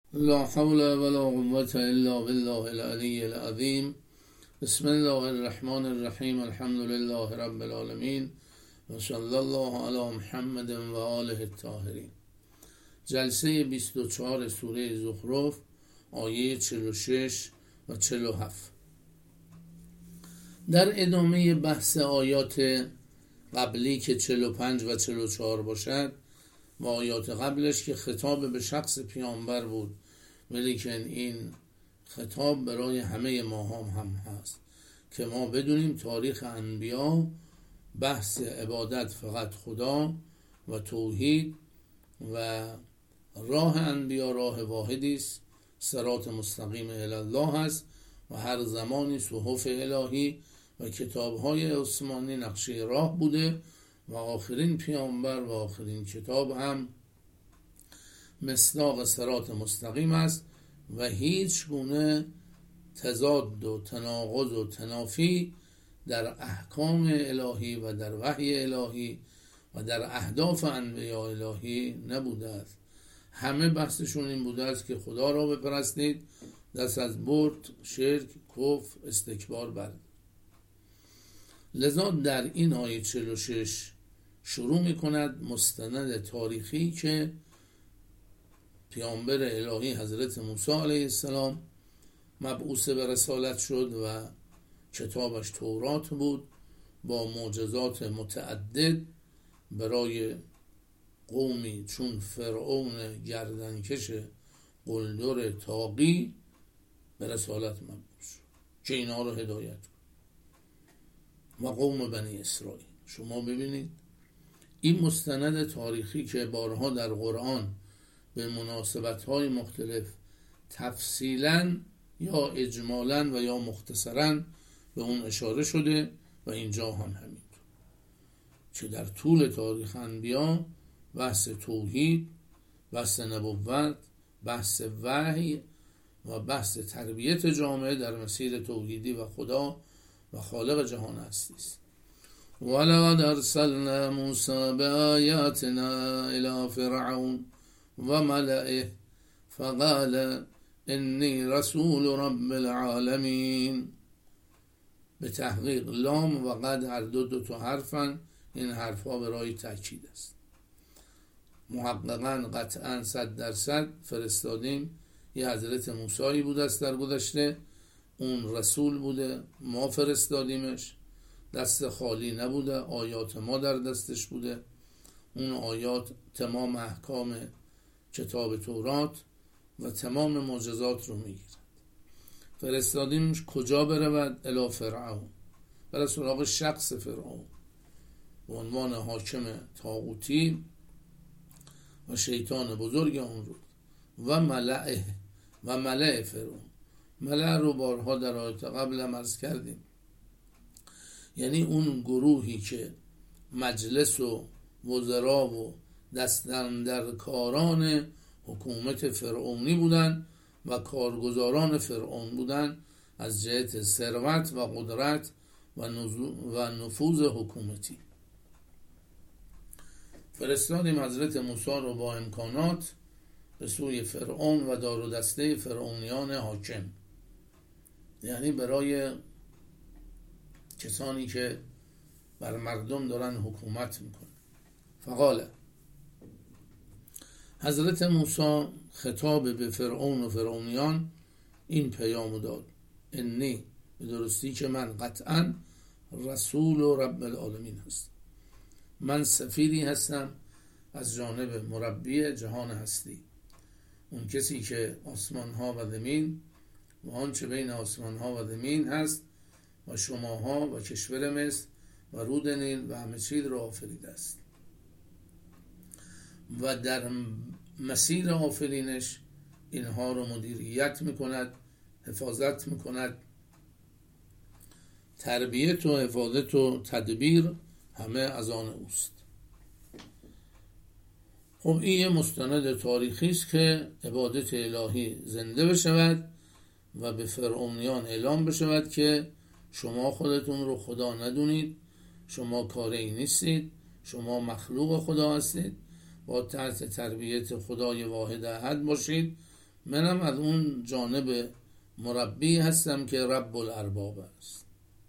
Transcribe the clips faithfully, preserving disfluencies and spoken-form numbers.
لا حول ولا قوة الا بالله العلی العظیم. بسم الله الرحمن الرحیم. الحمد لله رب العالمین و صلی الله علی محمد و آله الطاهرین. جلسه بیست و چهار سوره زخرف، آیه چهل و شش و چهل و هفت. در ادامه بحث آیات قبلی که چهل و پنج و چهل و چهار باشد و آیات قبلش که خطاب به شخص پیامبر بود، ولیکن این خطاب برای همه ما هم, هم هست که ما بدونیم تاریخ انبیا بحث عبادت فقط خدا و توحید و راه انبیا راه واحدی است، صراط مستقیم الی الله است و هر زمانی صحف الهی و کتاب‌های آسمانی نقشه راه بوده و آخرین پیامبر و آخرین کتاب هم مصداق صراط مستقیم است و هیچ گونه تضاد و تناقض و تنافی در احکام الهی و در وحی الهی و در اهداف انبیاء الهی نبوده است. همه بحثشون این بوده است که خدا را بپرستید، دست از برد، شرک، کفر، استکبار بر. لذا در این آیه چهل و شش شروع می کند مستند تاریخی که پیامبر الهی حضرت موسی علیه السلام مبعوث به رسالت شد و کتابش تورات بود با معجزات متعدد برای قومی چون فرعون گردنکش قلدر طاغی به رسالت مبعوث شد که اینا رو هدایت کن و قوم بنی اسرائیل. شما ببینید این مستند تاریخی که بارها در قرآن به مناسبت‌های مختلف تفصیلاً یا اجمالاً و یا مختصراً به اون اشاره شده و اینجا هم همینطور که در طول تاریخ انبیا بحث توحید، بحث نبوت، بحث وحی و بحث تربیت جامعه در مسیر توحیدی و خدا و خالق جهان هستی است. ولقد ارسلنا موسی بآیاتنا الی فرعون و ملئه فقال انی رسول رب العالمین. به تحقیق لام و قد هر دو دو تا حرفن، این حرفها برای تاکید است. محققاً قطعاً صد درصد فرستادیم یه حضرت موسی بود است در گذشته، اون رسول بوده، ما فرستادیمش، دست خالی نبوده، آیات ما در دستش بوده، اون آیات تمام احکام کتاب تورات و تمام معجزات رو میگیرد. فرستادیمش کجا برود؟ الی فرعون، برای سراغ شخص فرعون به عنوان حاکم طاغوتی و شیطان بزرگ اون رو و ملئه و ملئ فرعون. ملئ رو بارها در آیات قبل هم عرض کردیم، یعنی اون گروهی که مجلس و وزرا و دستاندرکاران حکومت فرعونی بودن و کارگزاران فرعون بودن از جهت ثروت و قدرت و نفوذ حکومتی. فرستادیم حضرت موسی رو با امکانات به سوی فرعون و دار و دسته فرعونیان حاکم، یعنی برای کسانی که بر مردم دارن حکومت میکنن. فقال، حضرت موسی خطاب به فرعون و فرعونیان این پیام داد: انی، به درستی که من قطعا رسول و رب العالمین هستم، من سفیری هستم از جانب مربی جهان هستی، اون کسی که آسمان ها و زمین و آنچه بین آسمان ها و زمین هست و شماها و کشور مصر و رود نیل و همه چیز را آفریده است و در مسیر آفرینش اینها رو مدیریت میکند، حفاظت میکند، تربیت و حفاظت و تدبیر همه از آن اوست. خب این یه مستند تاریخی است که عبادت الهی زنده بشود و به فرعونیان اعلام بشود که شما خودتون رو خدا ندونید، شما کاری نیستید، شما مخلوق خدا هستید، با تحت تربیت خدای واحد احد باشید، منم از اون جانب مربی هستم که رب الارباب است.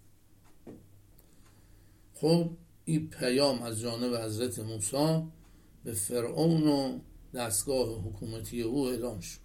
خب این پیام از جانب حضرت موسی به فرعون و دستگاه حکومتی او اعلام شد.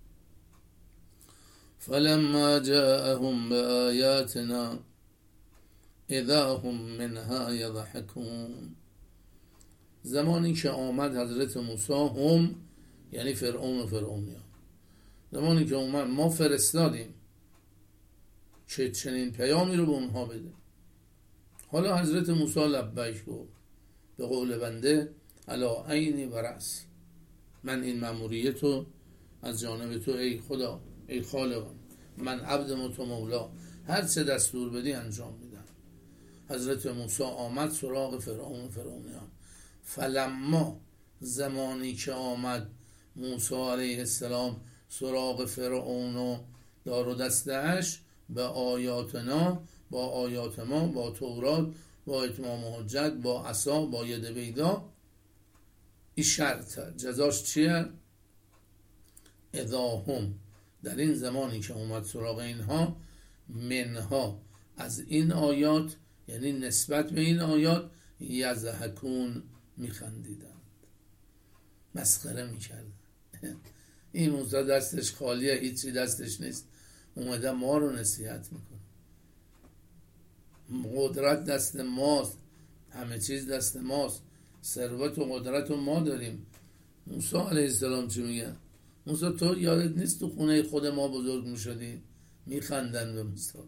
فلما جاءهم بآیاتنا اذا هم منها یضحکون. زمانی که آمد حضرت موسی، هم یعنی فرعون و فرعونیان، زمانی که اومد ما فرستادیم چه چنین پیامی رو به اونها بده. حالا حضرت موسی لبیک گفت، به قول بنده علی عینی و رأسی، من این مأموریت رو از جانب تو ای خدا، ای خالقم، من عبد تو مولا، هر چه دستور بدی انجام میدم. حضرت موسی آمد سراغ فرعون و فرعونیان. فلما، زمانی که آمد موسی علیه السلام سراغ فرعون و دار و دسته‌اش، به آیاتنا، با آیات ما، با تورات، با اتمام حجت، با عصا، با ید بیدا، این شرط جزاش چیه؟ اذا هم، در این زمانی که اومد سراغ اینها، منها، از این آیات، یعنی نسبت به این آیات، یضحکون، میخندیدند، مسخره میکردند. این موسی دستش خالیه، هیچی دستش نیست، اومده ما رو نصیحت میکنه. قدرت دست ماست، همه چیز دست ماست، ثروت و قدرت رو ما داریم. موسی علیه السلام چی میگه؟ موسی تو یادت نیست تو خونه خود ما بزرگ میشدی؟ میخندن به موسی.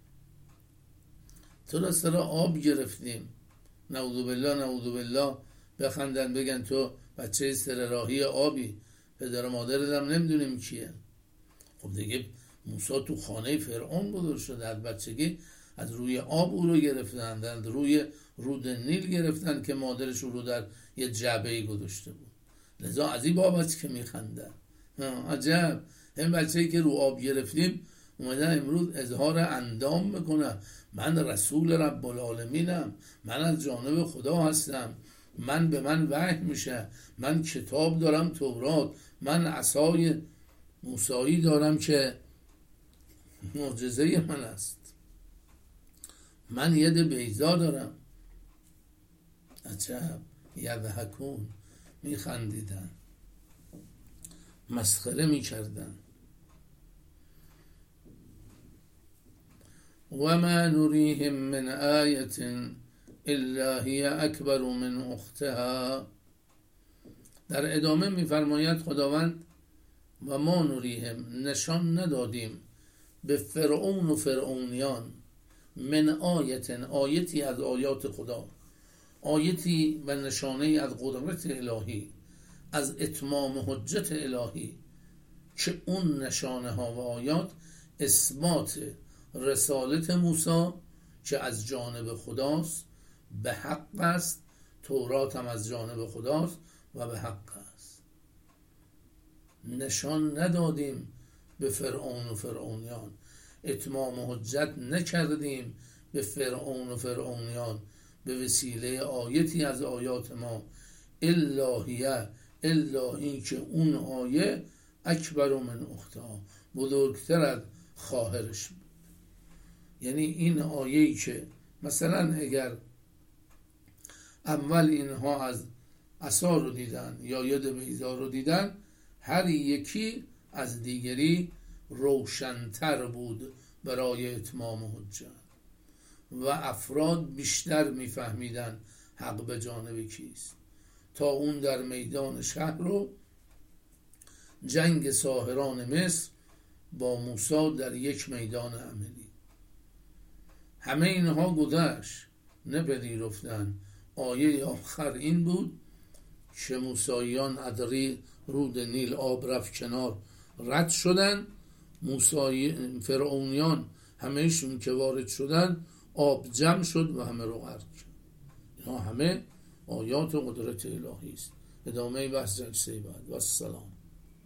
تو را سر آب گرفتیم، نعوذ بالله نعوذ بالله، بخندن بگن تو بچه سر راهی آبی، پدر و مادرت هم نمیدونیم کیه. خب دیگه موسی تو خانه فرعون بزرگ شده، از بچگی از روی آب او رو گرفتن، از روی رود نیل گرفتن که مادرش او رو در یه جعبه‌ای گذاشته بود. لذا از این بابت که میخندن. عجب، این بچه‌ای که رو آب گرفتیم اومدن امروز اظهار اندام میکنه، من رسول رب العالمینم، من از جانب خدا هستم، من به من وحی میشه، من کتاب دارم تورات، من عصای موسایی دارم که معجزه من است، من ید بیضا دارم. عجب، یضحکون، میخندیدن، مسخره میکردن. و ما نریهم من آیت الا هی اکبر من اختها. در ادامه میفرماید خداوند و ما نریهم، نشان ندادیم به فرعون و فرعونیان، من آیت، آیتی از آیات خدا، آیتی و نشانه از قدرت الهی، از اتمام حجت الهی، که اون نشانه ها و آیات اثبات رسالت موسی که از جانب خداست، به حق است، تورات هم از جانب خداست و به حق است. نشان ندادیم به فرعون و فرعونیان، اتمام حجت نکردیم به فرعون و فرعونیان به وسیله آیتی از آیات ما، الا هیه، الا این که اون آیه اکبر من اختها، بزرگتر از خواهرش بود. یعنی این آیه‌ای که مثلا اگر اول اینها از عصا رو دیدن یا ید بیضا رو دیدن، هر یکی از دیگری روشن‌تر بود برای اتمام حجت و افراد بیشتر میفهمیدن حق به جانب کیست، تا اون در میدان شهر رو جنگ ساحران مصر با موسی در یک میدان عملی، همه اینها گذشت، نپذیرفتن. آیه آخر این بود که موسیان از رود نیل آب رفت کنار، رد شدن، موسی فرعونیان همهشون که وارد شدن آب جمع شد و همه رو غرق شد. اینا همه آیات و قدرت الهی است. ادامه بحث جلسه بعد. و السلام.